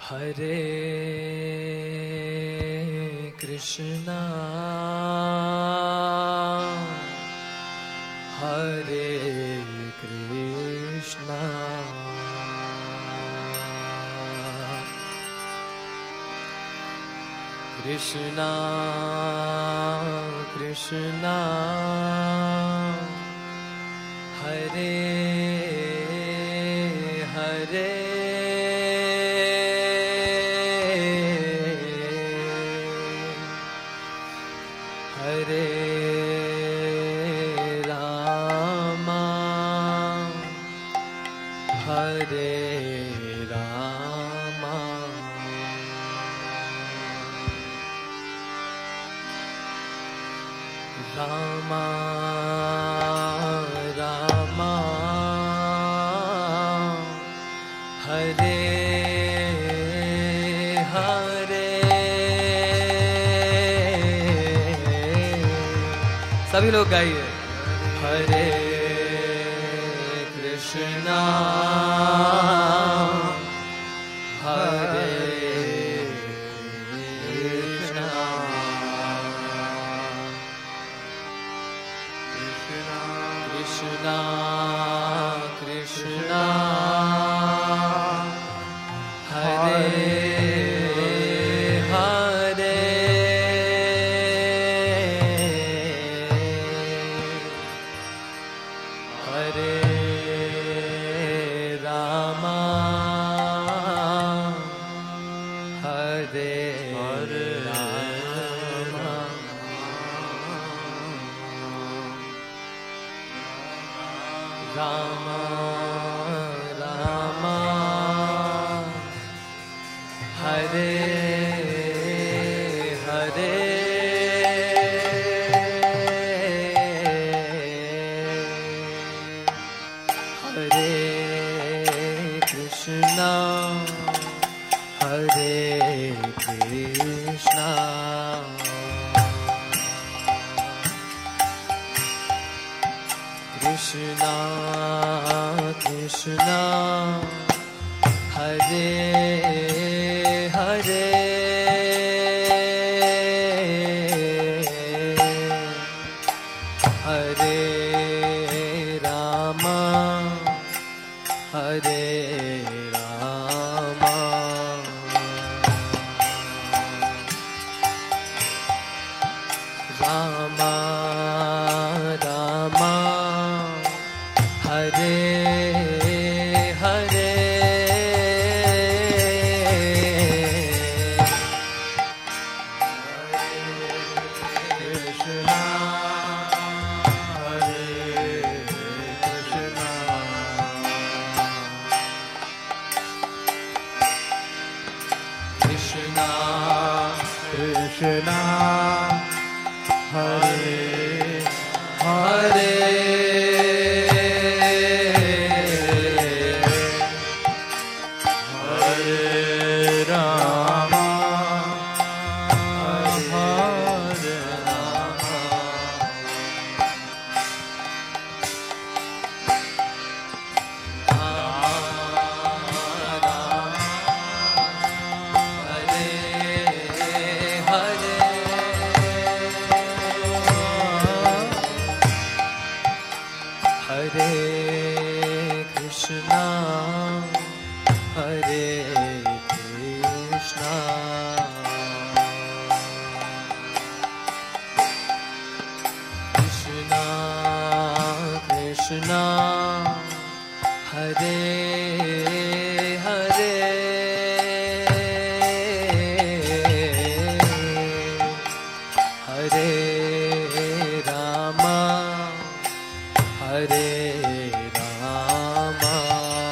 हरे कृष्णा हरे कृष्णा कृष्णा कृष्णा हरे हरे हरे रामा हरे रामा रामा रामा हरे हरे सभी लोग गाइए हरे कृष्णा हरे कृष्णा कृष्णा कृष्णा हरे हरे हरे रामा हरे रामा रामा रामा हरे हरे हरे कृष्णा हरे कृष्णा कृष्णा कृष्णा हरे हरे हरे रामा हरे रामा रामा रामा हरे हरे कृष्णा हरे कृष्णा कृष्णा कृष्णा हरे हरे हरे कृष्णा हरे कृष्णा कृष्णा कृष्णा हरे हरे हरे रामा हरे रामा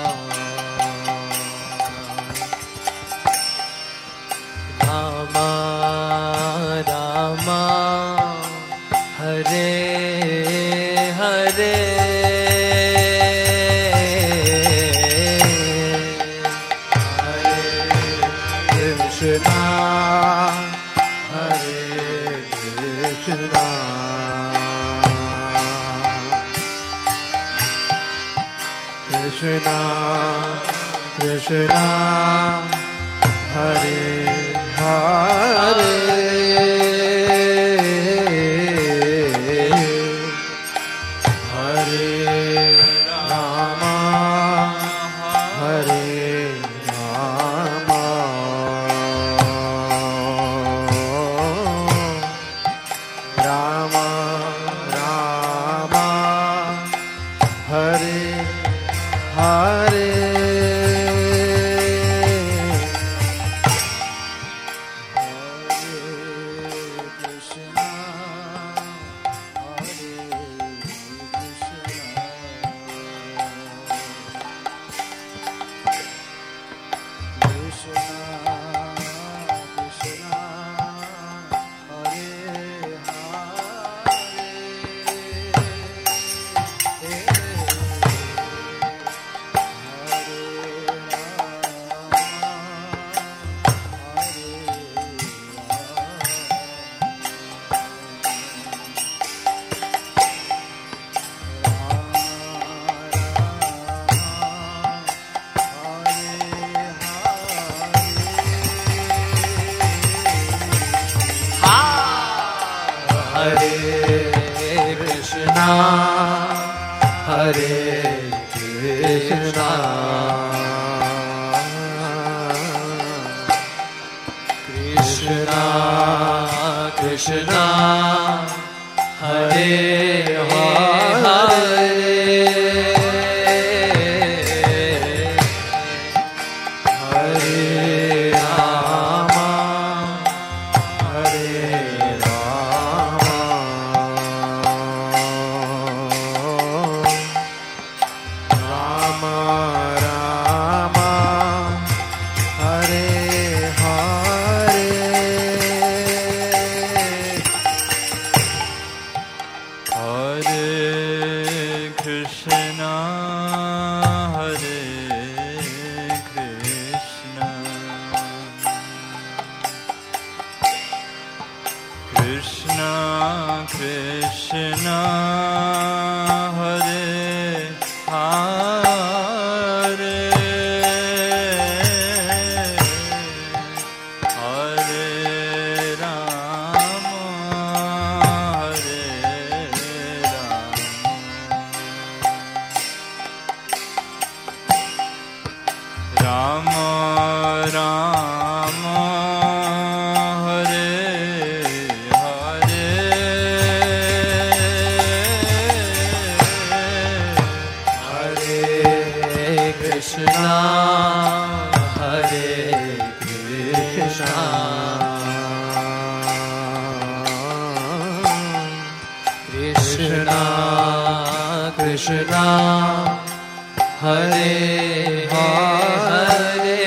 रामा रामा हरे हरे हरे कृष्णा हरे Krishna Krishna Krishna Hare Hare Hare Rama Hare Rama Rama Rama Hare Hare Krishna Hare Hare Hare Rama Hare Rama Rama Rama Hare Hare Krishna Hare Hare Hare Rama Hare Rama Rama Hare Krishna Hare Krishna Krishna Krishna Hare Hare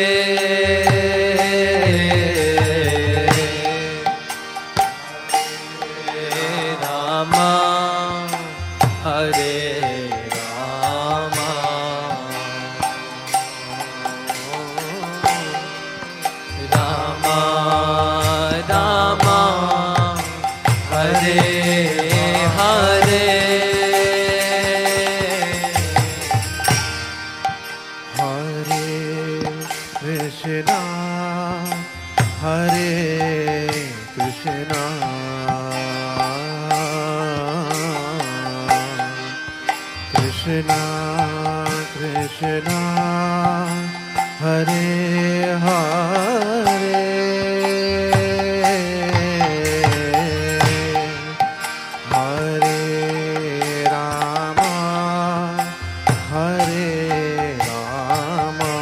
Rama Hare Rama Rama Rama Hare Hare Hare Krishna Hare Krishna Krishna Krishna Hare Hare Hare Rama Hare Rama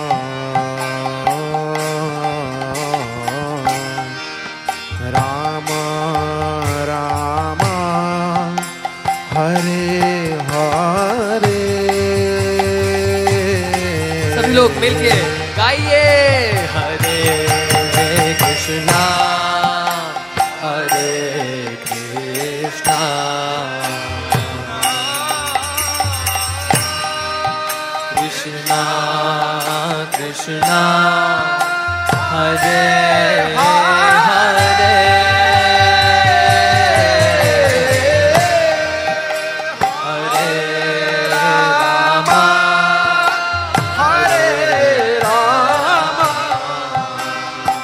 Rama Rama Hare Hare सभी लोग मिलके गाइए हरे कृष्णा हरे कृष्णा कृष्णा कृष्णा हरे हरे हरे रामा हरे Rama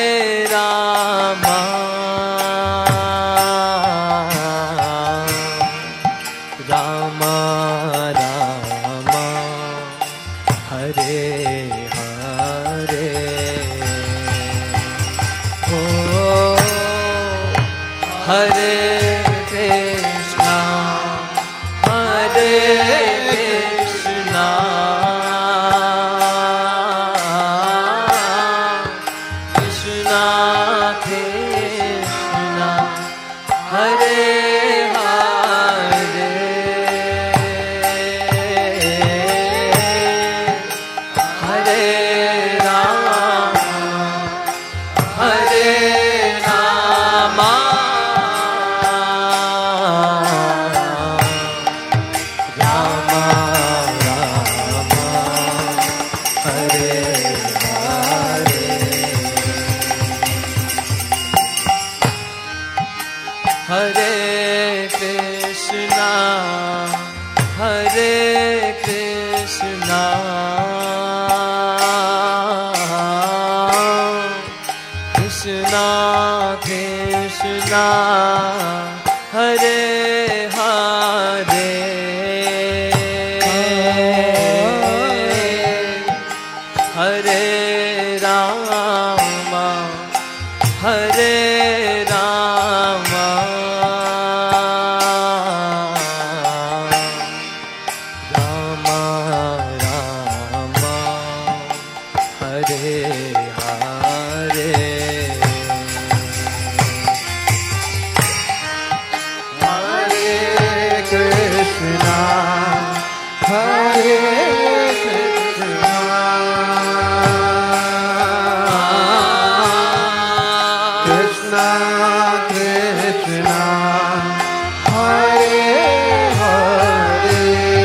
Rama Rama Rama Hare Hare Oh Hare Krishna Hare Krishna Krishna Krishna Hare Hare Hare Rama Hare Rama Rama Rama Hare Hare Hare Krishna Hare Krishna Krishna Krishna Hare Hare Hare Rama Hare Rama Rama Rama Hare Hare Hare Krishna, Hare Krishna, Krishna Krishna, Hare Hare.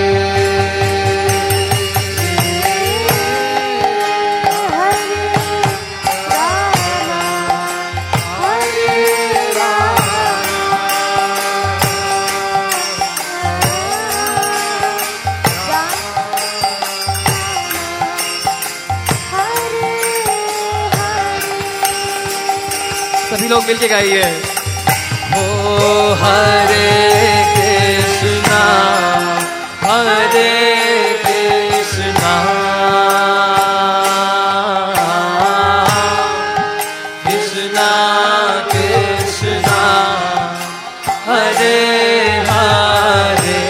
सभी लोग मिलके गाइए ओ हरे कृष्णा हरे कृष्णा कृष्णा कृष्णा हरे हरे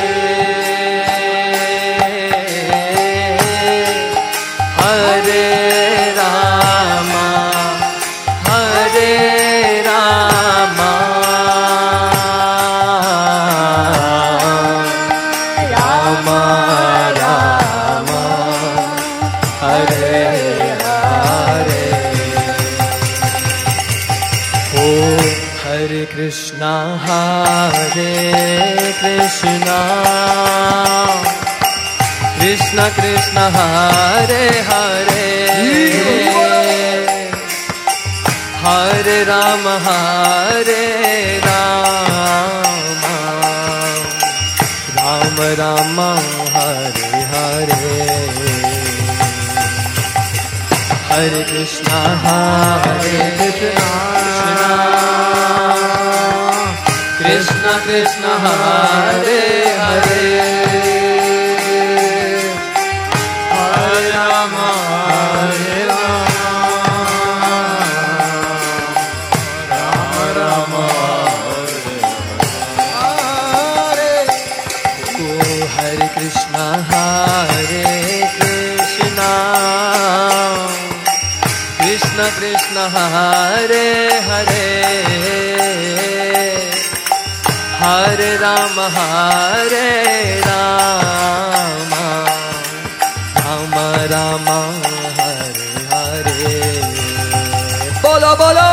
हरे रामा हरे Rama Rama Rama Hare Hare Oh Hare Krishna Hare Krishna Krishna Krishna Hare Hare Hare Rama Hare Rama Rama Rama Hare Hare Hare Krishna Hare Krishna Krishna Krishna Hare Hare Hare Rama Hare Hare Krishna Hare Krishna Krishna Krishna Hare Hare Hare Rama Hare Rama Rama Rama Hare Hare Bolo Bolo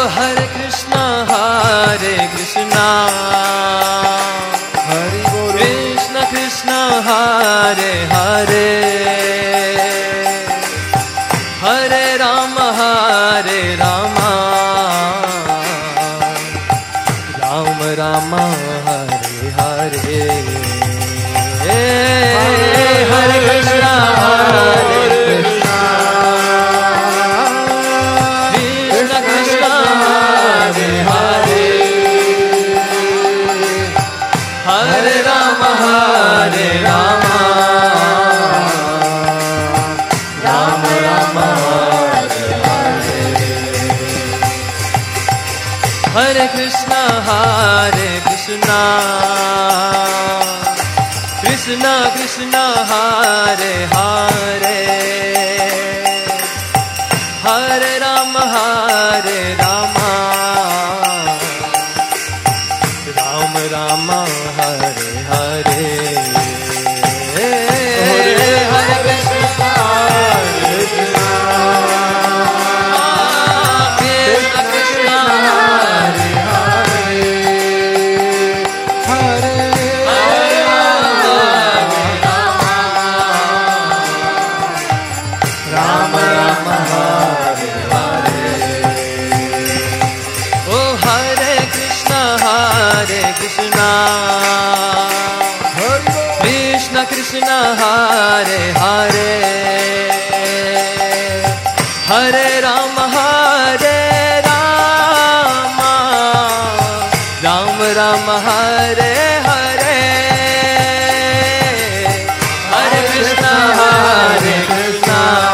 Hare Krishna Hari Bolo Krishna Hare Hare Hare Ram Ram Ram Hare Hare Hare Krishna हरे कृष्ण कृष्ण कृष्ण हरे हरे हरे राम राम राम हरे हरे हरे कृष्ण कृष्ण कृष्ण हरे हरे हरे राम राम राम हरे हरे हरे कृष्ण कृष्ण कृष्ण हरे राम राम हरे हरे ओ हरे कृष्ण कृष्ण कृष्ण हरे हरे हरे राम राम राम हरे हरे हरे कृष्ण कृष्ण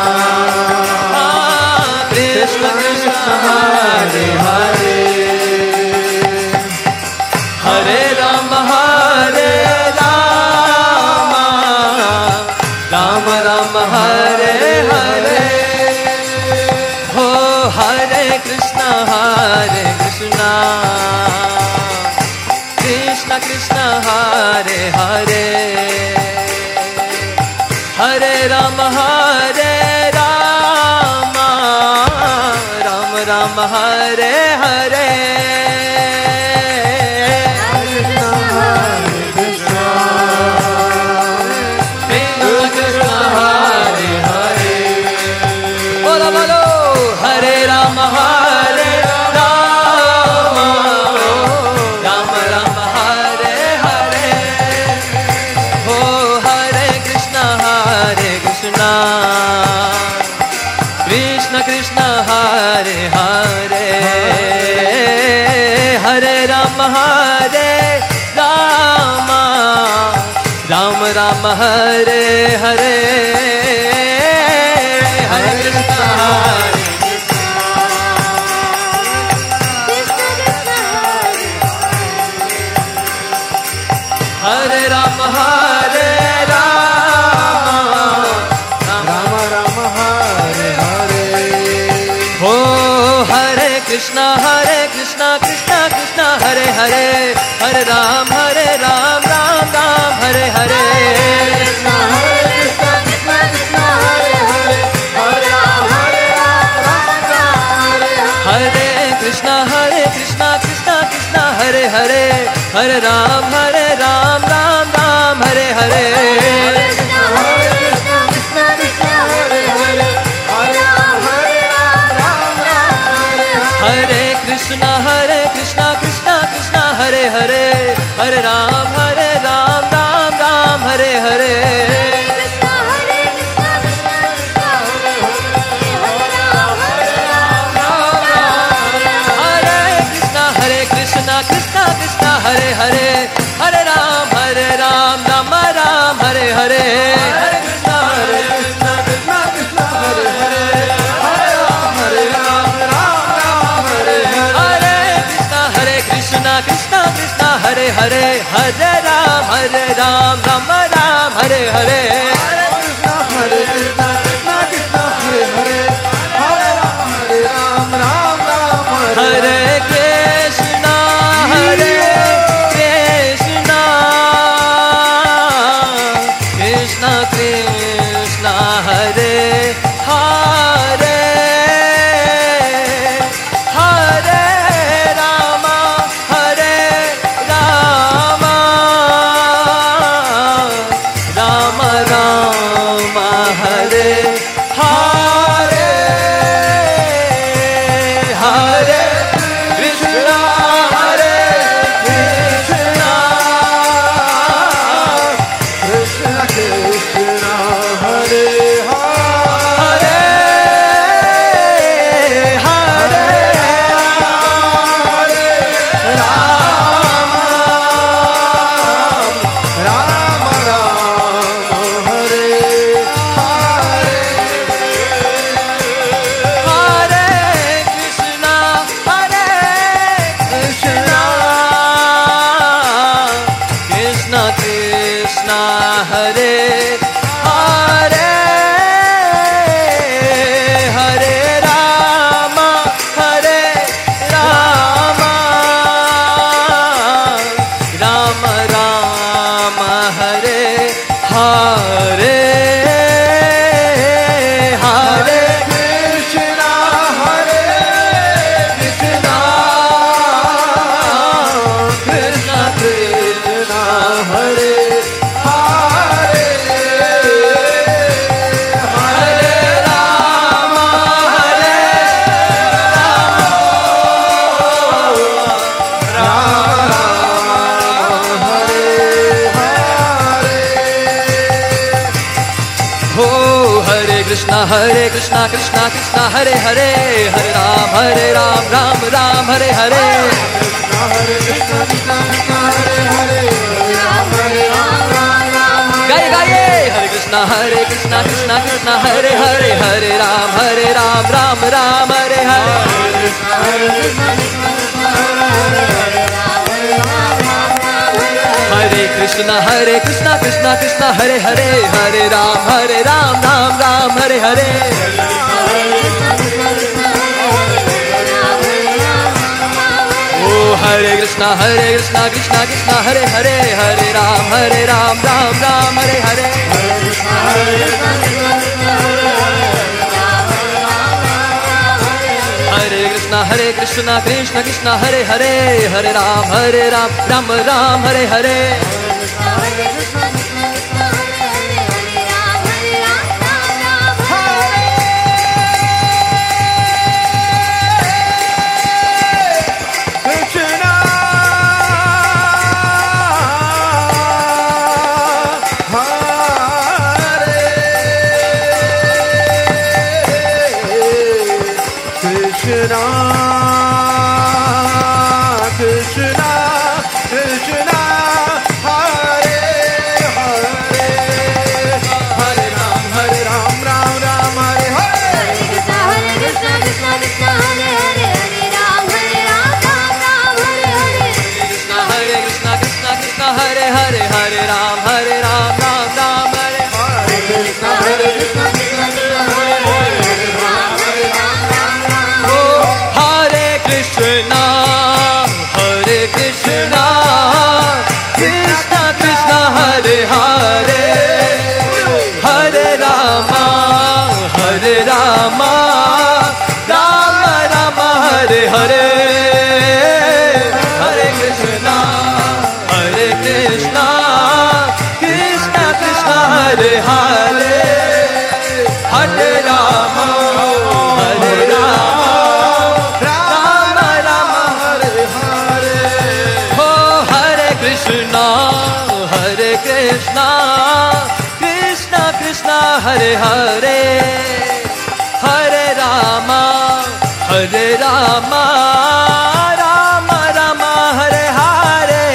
कृष्ण हरे हरे हरे राम राम राम हरे हरे हो हरे कृष्ण कृष्ण कृष्ण हरे हरे हरे राम राम राम हरे हरे बोलो बोलो हरे राम राम राम हरे हरे हो हरे कृष्ण कृष्ण कृष्ण हरे हरे हरे राम राम राम हरे हरे हरे कृष्ण हरे राम राम राम हरे हरे हो हरे कृष्ण कृष्ण कृष्ण हरे हरे हरे राम राम राम हरे हरे हरे कृष्ण कृष्ण कृष्ण हरे हरे हरे राम राम राम हरे हरे हरे कृष्ण कृष्ण कृष्ण हरे हरे हरे राम राम राम हरे हरे कृष्ण कृष्ण हरे हरे हरे राम राम राम हरे हरे हरे कृष्ण कृष्ण कृष्ण हरे हरे हरे राम राम राम हरे हरे कृष्ण कृष्ण कृष्ण हरे हरे हरे राम राम राम हरे हरे हरे कृष्ण कृष्ण कृष्ण हरे हरे हरे राम राम राम हरे Krishna Krishna Krishna Hare Hare Hare Ram Krishna, Hare Hare, Hare Rama, Hare Rama, Rama Rama, Hare Hare, Hare Krishna, Hare Krishna, Krishna Krishna, Hare Hare, Hare Rama, Hare Oh, Hare Krishna, Krishna Krishna, Hare Hare, Hare Ram, Ram Ram, Hare Hare. Hare Krishna, Krishna Krishna, Hare Hare, Hare Ram, गाइए गाइए, Hare Krishna, Krishna Krishna, Hare Hare, Hare Ram, Ram Ram, Hare Hare. Hare Krishna, Krishna Krishna, Hare Hare, Hare Ram, Ram Ram, Hare Hare. Oh, Hare Krishna, Krishna Krishna, Hare Hare, Hare Ram, Ram Ram, Hare Hare. Hare Krishna, Krishna Krishna, Hare Hare, Hare Ram, Ram Ram, Hare Hare. Krishna, Krishna, Krishna, Hare Hare, Hare Ram, Ram Ram, Hare Hare. Hare Krishna, Krishna Krishna, Hare Hare, Hare Ram, Ram Ram, Hare Hare. Krishna, Krishna Krishna, Hare Hare, Hare Ram, Ram Ram, Hare Hare. Krishna, Krishna Krishna, Hare Hare, Hare Ram, Oh, Hare Krishna, Krishna Krishna, Hare Hare, Hare Rama, Rama Rama, Hare Hare. Hare Krishna, Krishna Krishna, Hare Hare, Hare Rama, Rama Rama, Hare Hare. Oh, Hare Krishna, Krishna Krishna, Hare Hare, Hare Rama, Rama Rama, Hare Hare.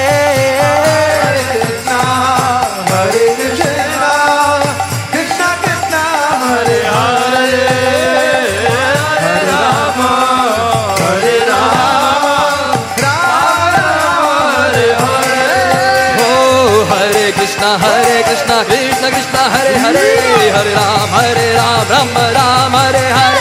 Krishna, Hare Krishna, Krishna Krishna, Hare Hare, Hare Rama, Hare Rama, Rama Hare Hare. Oh, Hare Krishna, Krishna Krishna, Hare Hare, Hare Ram, Rama Rama, Hare Hare.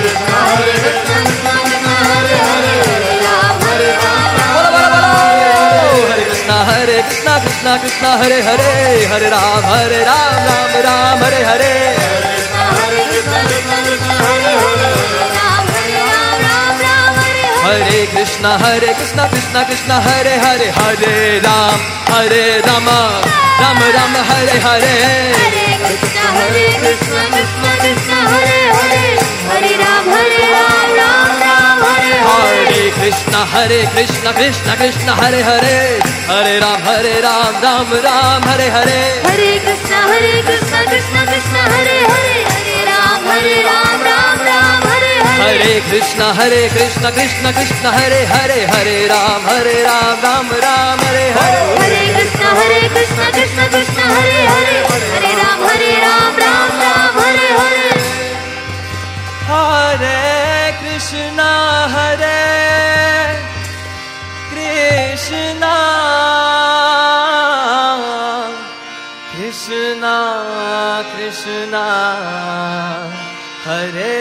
Bola bola bola. Hare Krishna, Krishna Hare Hare, Hare Ram, Ram Ram, Hare Hare. Hare Krishna, Krishna Hare Hare, Hare Ram, Ram Ram, Hare Hare. Hare Krishna, Krishna Hare Hare, Hare Ram, Ram Ram, Hare Hare. Hare Krishna, Krishna Hare Hare, Hare Ram, Ram Ram, Hare Hare. Hare Krishna, Krishna Hare Hare, Hare Ram, Ram Ram, Hare Hare. Hare Krishna, Krishna Hare Hare, Hare Ram, Ram Ram, Hare Hare. Hare Krishna, Krishna Hare Hare, Hare Ram, Ram Ram, Hare Hare. Hare Krishna, Krishna Krishna Krishna Hare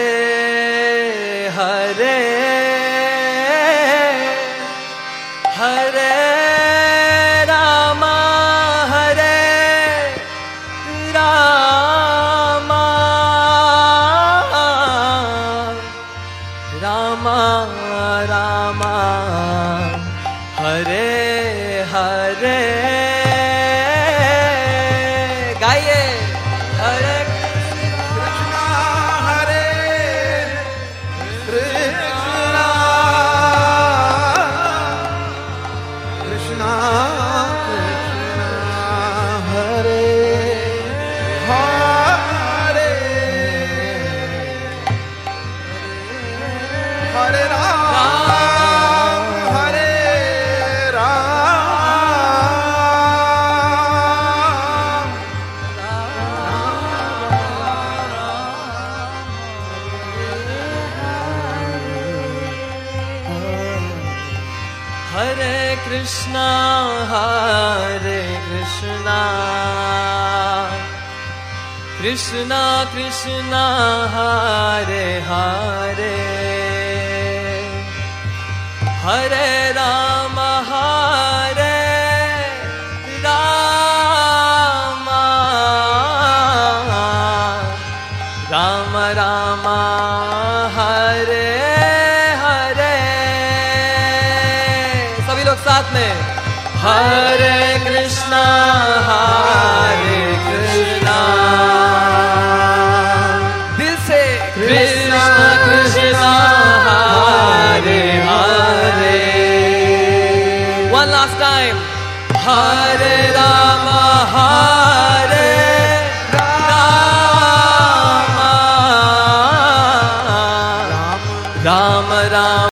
Hare Hare Rama Rama Rama Hare Hare गाइए हरे कृष्णा हरे कृष्णा कृष्णा कृष्णा हरे हरे हरे राम हरे राम हरे कृष्णा कृष्णा कृष्णा हरे हरे हरे राम राम राम हरे हरे सभी लोग साथ में हरे कृष्णा हरे